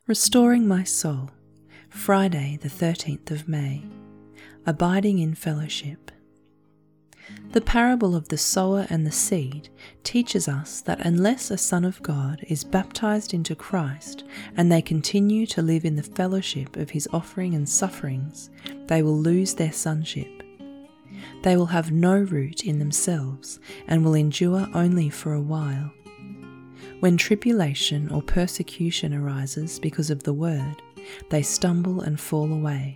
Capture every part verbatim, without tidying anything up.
Restoring my soul, Friday the thirteenth of May. Abiding in fellowship. The parable of the sower and the seed teaches us that unless a son of God is baptized into Christ and they continue to live in the fellowship of his offering and sufferings, they will lose their sonship. They will have no root in themselves and will endure only for a while. When tribulation or persecution arises because of the word, they stumble and fall away.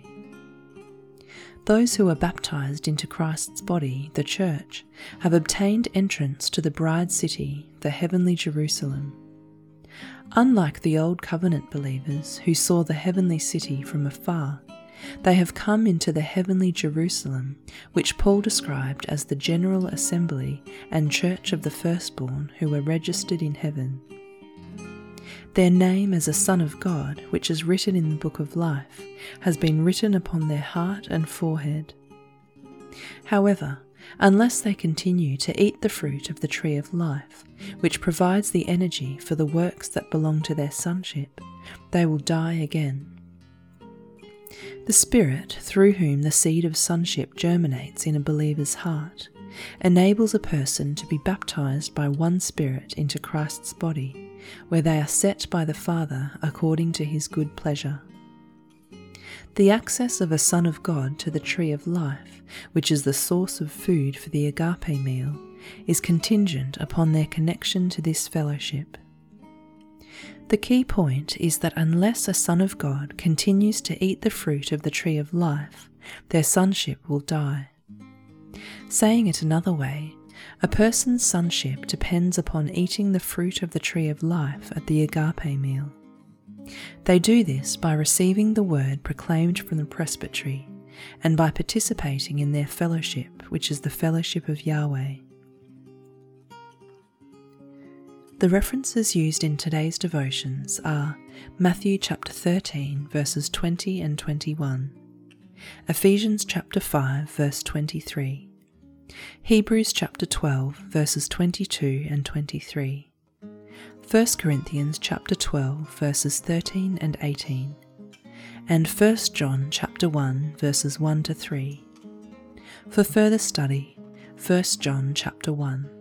Those who are baptized into Christ's body, the church, have obtained entrance to the bride city, the heavenly Jerusalem. Unlike the old covenant believers who saw the heavenly city from afar, they have come into the heavenly Jerusalem, which Paul described as the general assembly and church of the firstborn who were registered in heaven. Their name as a son of God, which is written in the book of life, has been written upon their heart and forehead. However, unless they continue to eat the fruit of the tree of life, which provides the energy for the works that belong to their sonship, they will die again. The Spirit, through whom the seed of sonship germinates in a believer's heart, enables a person to be baptized by one Spirit into Christ's body, where they are set by the Father according to his good pleasure. The access of a Son of God to the tree of life, which is the source of food for the agape meal, is contingent upon their connection to this fellowship. The key point is that unless a son of God continues to eat the fruit of the tree of life, their sonship will die. Saying it another way, a person's sonship depends upon eating the fruit of the tree of life at the agape meal. They do this by receiving the word proclaimed from the presbytery and by participating in their fellowship, which is the fellowship of Yahweh. The references used in today's devotions are Matthew chapter thirteen verses twenty and twenty-one, Ephesians chapter five verse twenty-three, Hebrews chapter twelve verses twenty-two and twenty-three, First Corinthians chapter twelve verses thirteen and eighteen, and First John chapter one verses one to three. For further study, First John chapter one.